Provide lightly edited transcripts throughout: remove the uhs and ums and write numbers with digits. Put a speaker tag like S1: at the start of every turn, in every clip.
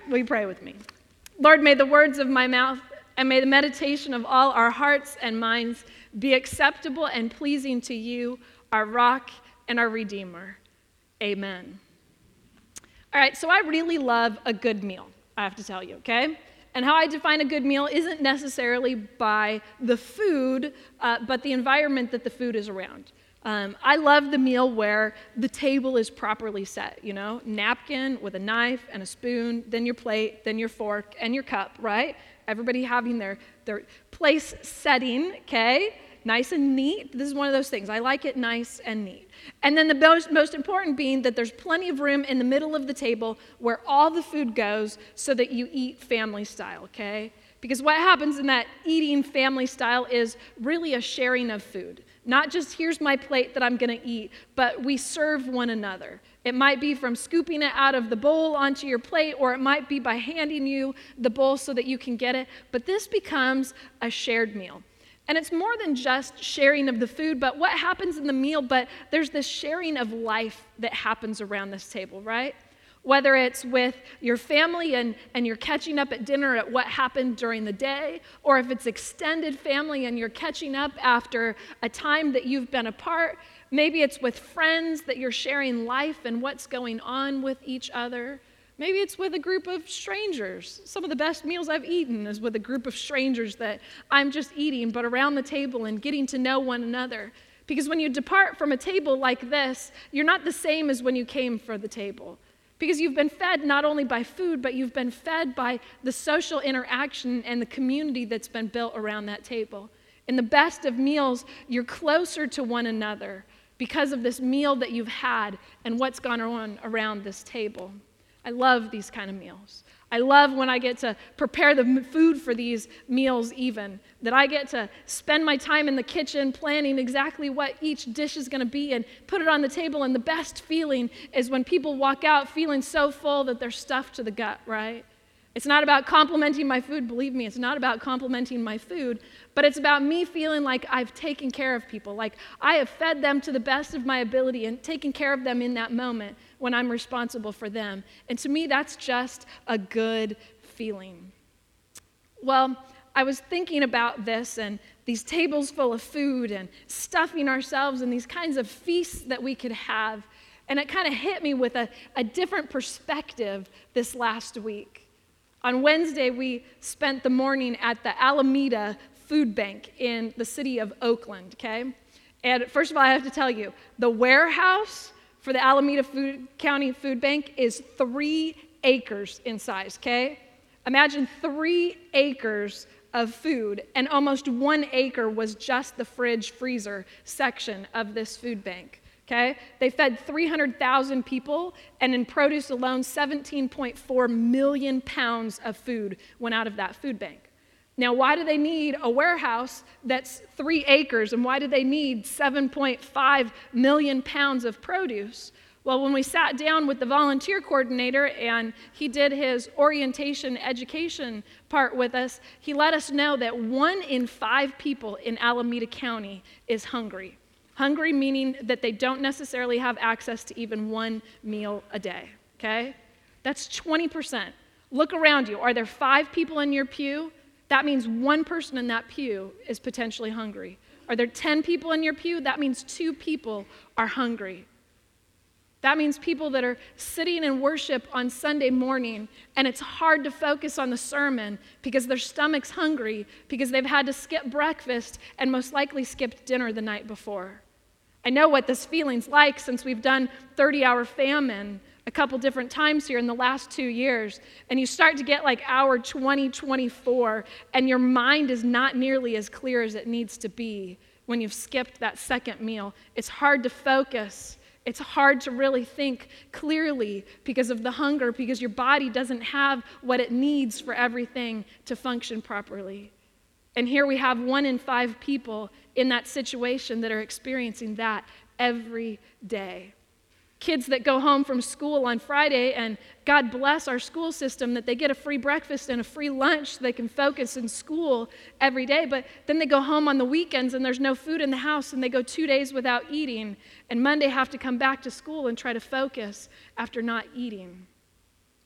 S1: will you pray with me? Lord, may the words of my mouth and may the meditation of all our hearts and minds be acceptable and pleasing to you, our rock and our Redeemer. Amen. All right, so I really love a good meal, I have to tell you, okay? And how I define a good meal isn't necessarily by the food, but the environment that the food is around. I love the meal where the table is properly set, napkin with a knife and a spoon, then your plate, then your fork and your cup, right? Everybody having their place setting, okay? Nice and neat. This is one of those things. I like it nice and neat. And then the most important being that there's plenty of room in the middle of the table where all the food goes so that you eat family style, okay? Because what happens in that eating family style is really a sharing of food. Not just here's my plate that I'm going to eat, but we serve one another. It might be from scooping it out of the bowl onto your plate, or it might be by handing you the bowl so that you can get it. But this becomes a shared meal. And it's more than just sharing of the food, but what happens in the meal, but there's this sharing of life that happens around this table, right? Whether it's with your family and you're catching up at dinner at what happened during the day, or if it's extended family and you're catching up after a time that you've been apart, maybe it's with friends that you're sharing life and what's going on with each other. Maybe it's with a group of strangers. Some of the best meals I've eaten is with a group of strangers that I'm just eating, but around the table and getting to know one another. Because when you depart from a table like this, you're not the same as when you came for the table. Because you've been fed not only by food, but you've been fed by the social interaction and the community that's been built around that table. In the best of meals, you're closer to one another because of this meal that you've had and what's gone on around this table. I love these kind of meals. I love when I get to prepare the food for these meals even, that I get to spend my time in the kitchen planning exactly what each dish is going to be and put it on the table. And the best feeling is when people walk out feeling so full that they're stuffed to the gut, right? It's not about complimenting my food. Believe me, it's not about complimenting my food, but it's about me feeling like I've taken care of people, like I have fed them to the best of my ability and taken care of them in that moment when I'm responsible for them. And to me, that's just a good feeling. Well, I was thinking about this and these tables full of food and stuffing ourselves in these kinds of feasts that we could have. And it kind of hit me with a different perspective this last week. On Wednesday, we spent the morning at the Alameda Food Bank in the city of Oakland, okay? And first of all, I have to tell you, the warehouse for the Alameda County Food Bank is 3 acres in size, okay? Imagine 3 acres of food, and almost 1 acre was just the fridge freezer section of this food bank. Okay? They fed 300,000 people, and in produce alone, 17.4 million pounds of food went out of that food bank. Now, why do they need a warehouse that's 3 acres, and why do they need 7.5 million pounds of produce? Well, when we sat down with the volunteer coordinator and he did his orientation education part with us, he let us know that 1 in 5 people in Alameda County is hungry. Hungry meaning that they don't necessarily have access to even 1 meal a day, okay? That's 20%. Look around you. Are there 5 people in your pew? That means 1 person in that pew is potentially hungry. Are there 10 people in your pew? That means 2 people are hungry. That means people that are sitting in worship on Sunday morning, and it's hard to focus on the sermon because their stomach's hungry, because they've had to skip breakfast and most likely skipped dinner the night before. I know what this feeling's like since we've done 30-hour famine a couple different times here in the last 2 years, and you start to get like hour 20, 24, and your mind is not nearly as clear as it needs to be when you've skipped that second meal. It's hard to focus. It's hard to really think clearly because of the hunger, because your body doesn't have what it needs for everything to function properly. And here we have 1 in 5 people in that situation that are experiencing that every day. Kids that go home from school on Friday, and God bless our school system that they get a free breakfast and a free lunch so they can focus in school every day, but then they go home on the weekends and there's no food in the house and they go 2 days without eating, and Monday have to come back to school and try to focus after not eating.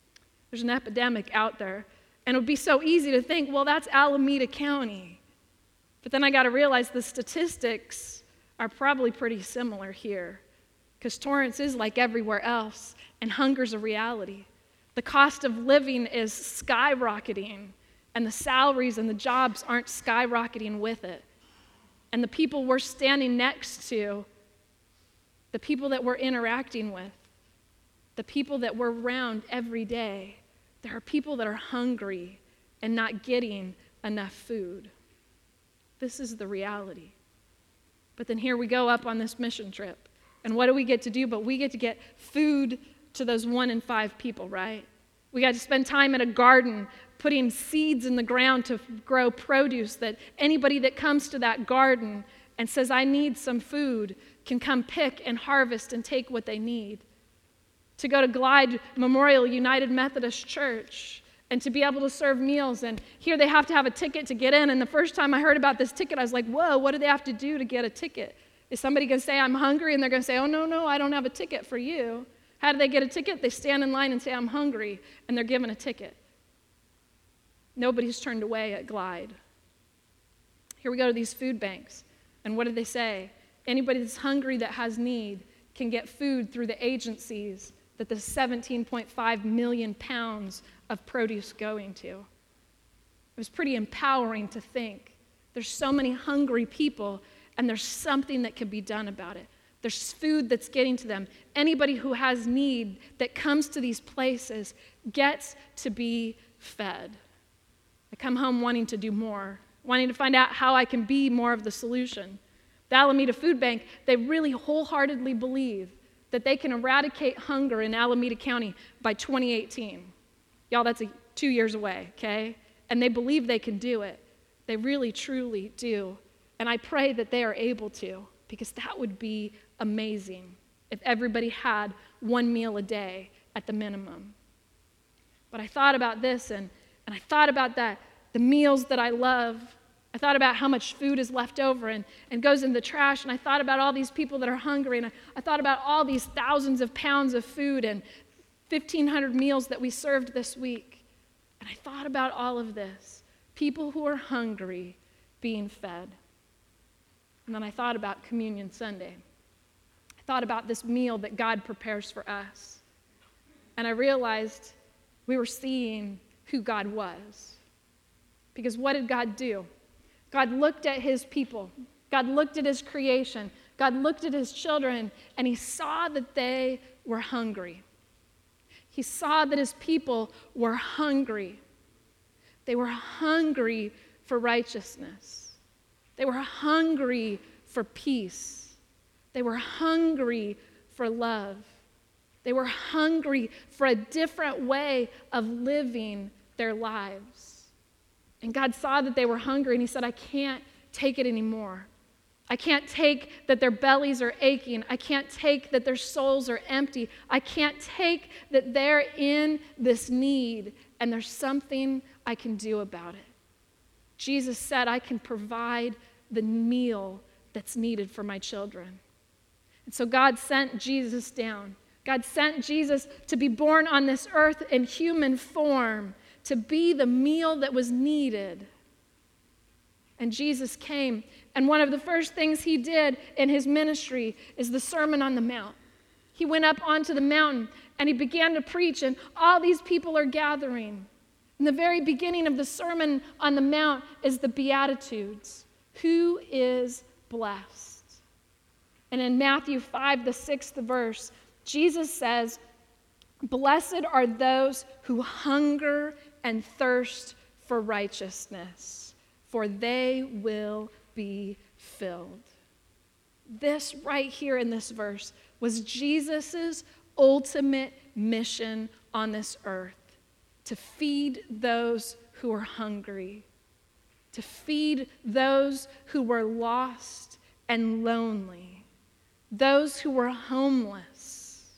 S1: There's an epidemic out there. And it would be so easy to think, well, that's Alameda County. But then I got to realize the statistics are probably pretty similar here, because Torrance is like everywhere else, and hunger's a reality. The cost of living is skyrocketing, and the salaries and the jobs aren't skyrocketing with it. And the people we're standing next to, the people that we're interacting with, the people that we're around every day, there are people that are hungry and not getting enough food. This is the reality. But then here we go up on this mission trip. And what do we get to do? But we get to get food to those 1 in 5 people, right? We got to spend time in a garden putting seeds in the ground to grow produce that anybody that comes to that garden and says, I need some food, can come pick and harvest and take what they need. To go to Glide Memorial United Methodist Church and to be able to serve meals. And here they have to have a ticket to get in. And the first time I heard about this ticket, I was like, whoa, what do they have to do to get a ticket? Is somebody going to say, I'm hungry? And they're going to say, oh, no, I don't have a ticket for you. How do they get a ticket? They stand in line and say, I'm hungry, and they're given a ticket. Nobody's turned away at Glide. Here we go to these food banks. And what do they say? Anybody that's hungry that has need can get food through the agencies that the 17.5 million pounds of produce going to. It was pretty empowering to think there's so many hungry people and there's something that can be done about it. There's food that's getting to them. Anybody who has need that comes to these places gets to be fed. I come home wanting to do more, wanting to find out how I can be more of the solution. The Alameda Food Bank, they really wholeheartedly believe that they can eradicate hunger in Alameda County by 2018. Y'all, that's 2 years away, okay? And they believe they can do it. They really, truly do. And I pray that they are able to, because that would be amazing if everybody had 1 meal a day at the minimum. But I thought about this, and I thought about the meals that I love. I thought about how much food is left over and goes in the trash, and I thought about all these people that are hungry, and I thought about all these thousands of pounds of food and 1,500 meals that we served this week. And I thought about all of this, people who are hungry being fed. And then I thought about Communion Sunday. I thought about this meal that God prepares for us. And I realized we were seeing who God was. Because what did God do? God looked at his people. God looked at his creation. God looked at his children, and he saw that they were hungry. He saw that his people were hungry. They were hungry for righteousness. They were hungry for peace. They were hungry for love. They were hungry for a different way of living their lives. And God saw that they were hungry, and he said, I can't take it anymore. I can't take that their bellies are aching. I can't take that their souls are empty. I can't take that they're in this need, and there's something I can do about it. Jesus said, I can provide the meal that's needed for my children. And so God sent Jesus down. God sent Jesus to be born on this earth in human form, to be the meal that was needed. And Jesus came, and one of the first things he did in his ministry is the Sermon on the Mount. He went up onto the mountain, and he began to preach, and all these people are gathering. In the very beginning of the Sermon on the Mount is the Beatitudes. Who is blessed? And in Matthew 5, the 6th verse, Jesus says, blessed are those who hunger and thirst for righteousness, for they will be filled. This right here in this verse was Jesus' ultimate mission on this earth, to feed those who are hungry, to feed those who were lost and lonely, those who were homeless,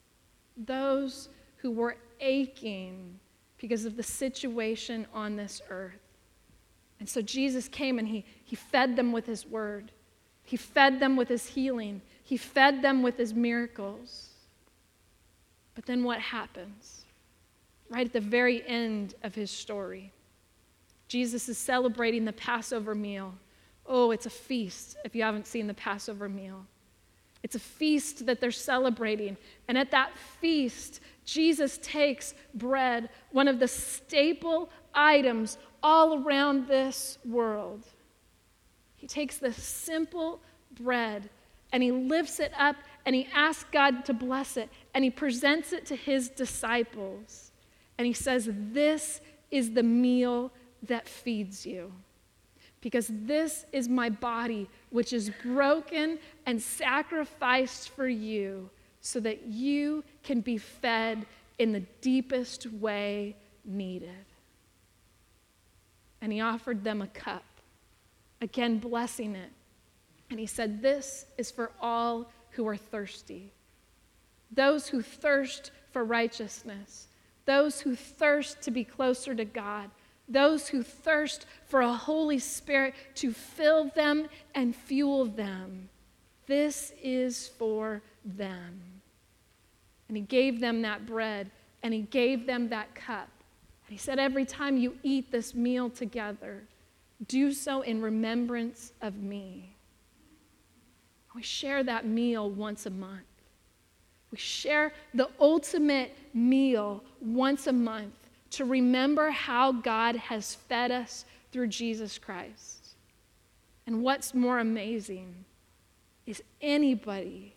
S1: those who were aching because of the situation on this earth. And so Jesus came and he fed them with his word. He fed them with his healing. He fed them with his miracles. But then what happens? right at the very end of his story. Jesus is celebrating the Passover meal. Oh, it's a feast if you haven't seen the Passover meal. It's a feast that they're celebrating. And at that feast, Jesus takes bread, one of the staple items all around this world. He takes this simple bread and he lifts it up and he asks God to bless it and he presents it to his disciples. And he says, "This is the meal that feeds you. Because this is my body, which is broken and sacrificed for you, so that you can be fed in the deepest way needed." And he offered them a cup, again blessing it. And he said, "This is for all who are thirsty, those who thirst for righteousness, those who thirst to be closer to God, those who thirst for a Holy Spirit to fill them and fuel them. This is for them." And he gave them that bread, and he gave them that cup. And he said, "Every time you eat this meal together, do so in remembrance of me." We share that meal once a month. We share the ultimate meal once a month to remember how God has fed us through Jesus Christ. And what's more amazing is anybody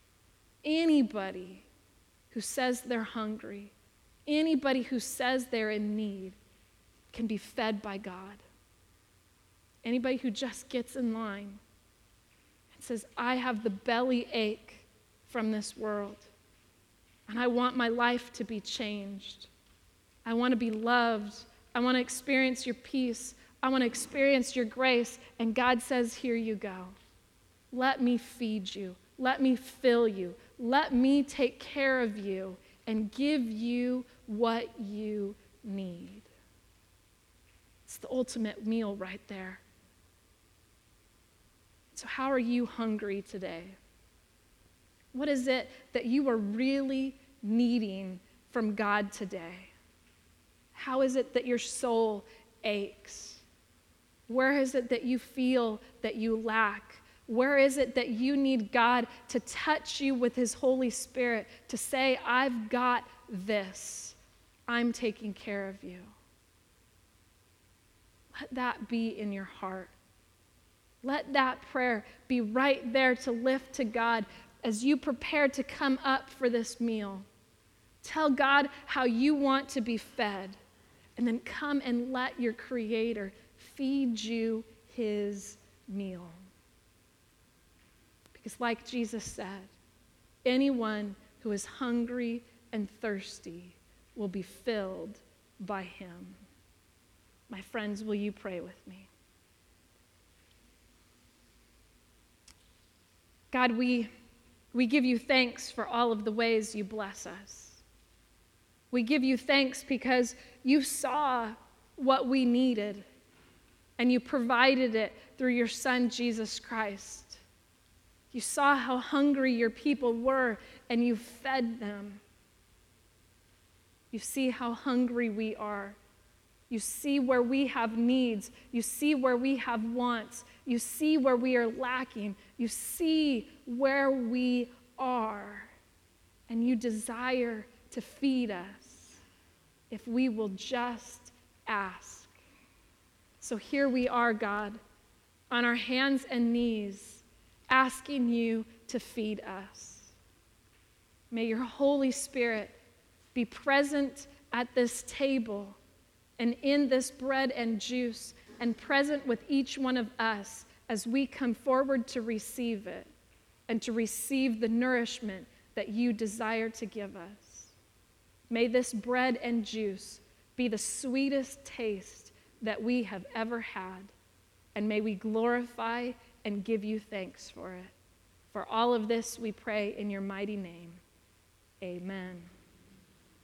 S1: who says they're hungry, anybody who says they're in need, can be fed by God. Anybody who just gets in line and says, "I have the belly ache from this world, and I want my life to be changed. I want to be loved. I want to experience your peace. I want to experience your grace." And God says, "Here you go. Let me feed you. Let me fill you. Let me take care of you and give you what you need." It's the ultimate meal right there. So how are you hungry today? What is it that you are really needing from God today? How is it that your soul aches? Where is it that you feel that you lack? Where is it that you need God to touch you with his Holy Spirit to say, "I've got this. I'm taking care of you"? Let that be in your heart. Let that prayer be right there to lift to God as you prepare to come up for this meal. Tell God how you want to be fed, and then come and let your Creator feed you his meal. Because like Jesus said, anyone who is hungry and thirsty will be filled by him. My friends, will you pray with me? God, we give you thanks for all of the ways you bless us. We give you thanks because you saw what we needed and you provided it through your Son, Jesus Christ. You saw how hungry your people were and you fed them. You see how hungry we are. You see where we have needs. You see where we have wants. You see where we are lacking. You see where we are. And you desire to feed us if we will just ask. So here we are, God, on our hands and knees, asking you to feed us. May your Holy Spirit be present at this table and in this bread and juice, and present with each one of us as we come forward to receive it and to receive the nourishment that you desire to give us. May this bread and juice be the sweetest taste that we have ever had, and may we glorify and give you thanks for it. For all of this we pray in your mighty name. Amen.